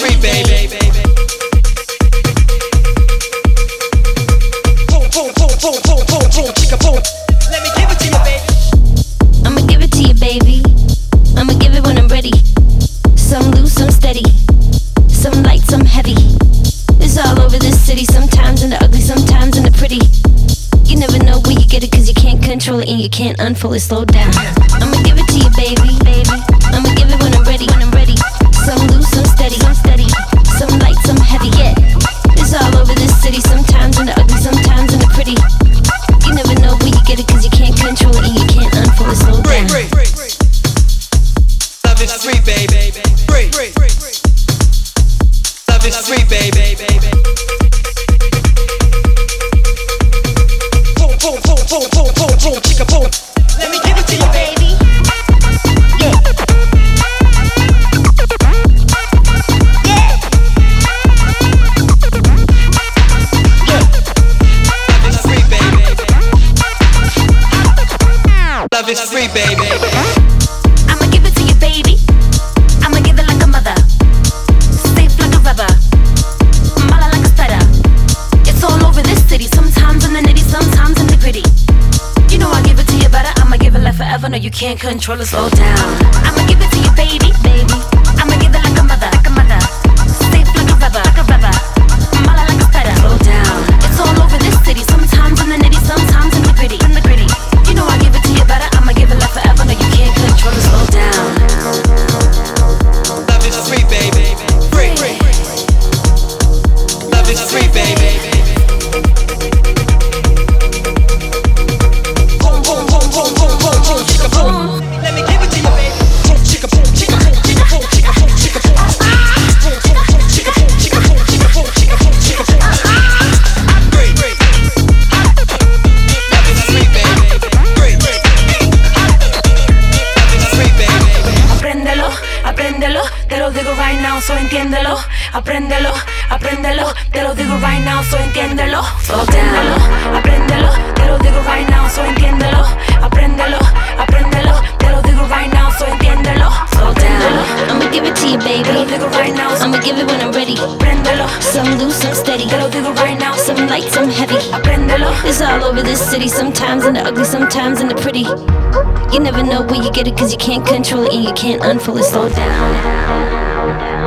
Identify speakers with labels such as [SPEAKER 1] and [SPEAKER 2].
[SPEAKER 1] free, baby. Boom, boom, boom, boom, boom, boom, boom, chicka boom. Let me give it to you, baby.
[SPEAKER 2] I'ma give it to you, baby. I'ma give it when I'm ready. Some loose, some steady. Some light, some heavy. It's all over this city. Sometimes in the ugly, sometimes in the pretty. You never know where you get it, cause you can't control it and you can't unfold it. Slow down. I'ma give it to you, baby, baby. I'ma give it when I'm ready, when I'm ready. Some loose, some steady, some steady. Some light, some heavy, yeah. It's all over this city. Sometimes in the ugly, sometimes in the pretty. You never know where you get it, cause you can't control it and you can't unfold it. Slow down.
[SPEAKER 1] Love is free, baby. Free. Love is free, baby. Boom, boom, boom, boom, boom, boom, boom, chicka boom. Let me give it to you, baby.
[SPEAKER 2] Yeah.
[SPEAKER 1] Love is free, baby.
[SPEAKER 2] I'ma give it to you, baby. I'ma give it like a mother. Safe like a rubber. Mala like a stutter. It's all over this city. Sometimes in the nitty, sometimes in the gritty. You know I give it to you better. I'ma give it like forever. No, you can't control it. Slow down. I'ma give it to you, baby, baby. I'ma give it like a mother, like a mother. Safe like a rubber, like a rubber. Mala like a stutter. Slow down. It's all over this city. Sometimes in the nitty, sometimes in the gritty, in the gritty. You know I give it to you better. I'ma give it like forever. No, you can't control it. Slow down.
[SPEAKER 1] Love is free, baby. Free. Love is free, baby. Boom, boom, boom, boom, boom, boom, boom, chicka boom. Let me give it to you, baby. Boom, chicka boom, chicka boom, chicka boom, chicka boom, chicka boom. Boom, boom, boom, chicka boom, chicka boom, chicka boom, chicka boom, chicka boom. Free. Love is free, baby. Free. Love is free, baby.
[SPEAKER 2] Apréndelo, apréndelo, te lo digo right now, so entiéndelo. Apréndelo, apréndelo, te lo digo right now, so entiéndelo. Apréndelo, apréndelo, te lo digo right now, so entiéndelo. Apréndelo, apréndelo, te lo digo right now, so entiéndelo. Apréndelo, I'ma give it to you, baby. Te lo digo right now, I'ma give it when I'm ready. Apréndelo, some loose, some steady. Te lo digo right now, some light, some heavy. Apréndelo, it's all over this city. Sometimes in the ugly, sometimes in the pretty. You never know where you get it, cause you can't control it and you can't unfold it. Slow down.